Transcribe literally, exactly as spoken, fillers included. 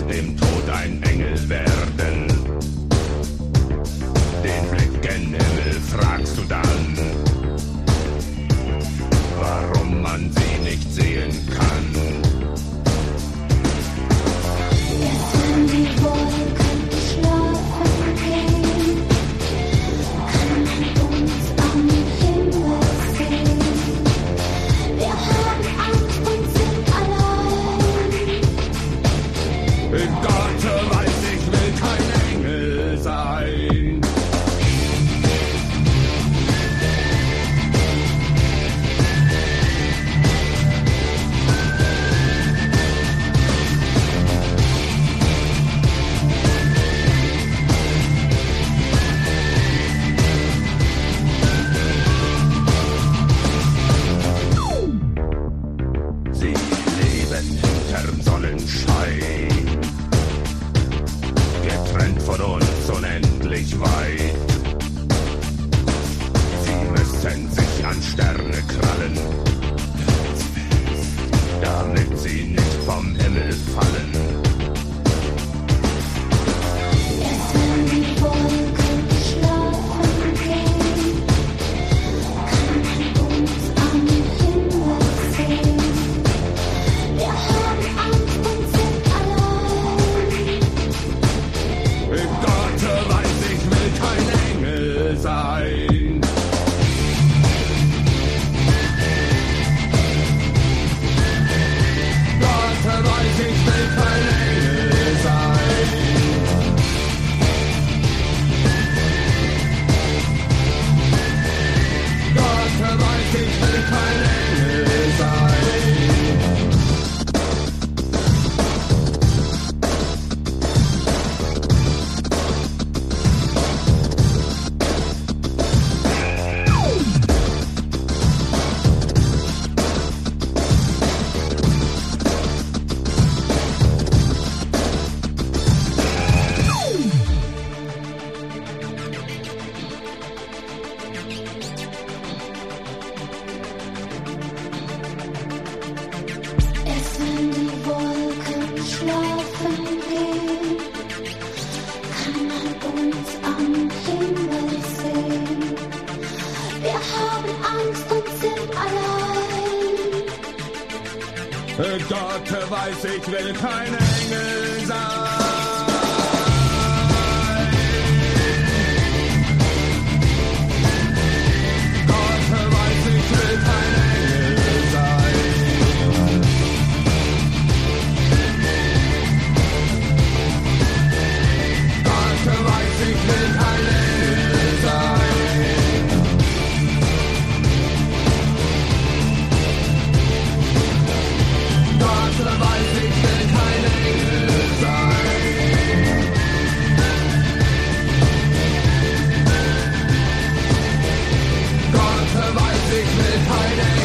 dem Tod ein Engel werden. Den Blick gen Himmel fragst du dann, warum man sie nicht sehen kann. Erst wenn die Wolken schlafen gehen, kann man uns am Himmel sehen. Wir haben Angst und sind allein. Gott weiß, ich will kein Engel sein. Sie leben hinterm Sonnenschein, getrennt von uns unendlich weit. Sie müssen sich an Sterne krallen, damit sie nicht vom Himmel fallen. Erst wenn die Wolken schlafen gehen, kann man uns am Himmel sehen. Wir haben Angst und sind allein. Gott weiß, ich will kein Engel sein. Gott weiß, ich will kein Engel sein. Gott weiß, ich will kein Engel sein. Erst wenn die Wolken schlafen gehen, kann man uns am Himmel sehen. Wir haben Angst und sind allein. Gott weiß, ich will kein Engel sein. Gott weiß, ich will kein Engel sein. Gott weiß, ich will kein Engel sein. Gott weiß, ich will kein Engel sein. Gott weiß, ich will kein Engel sein.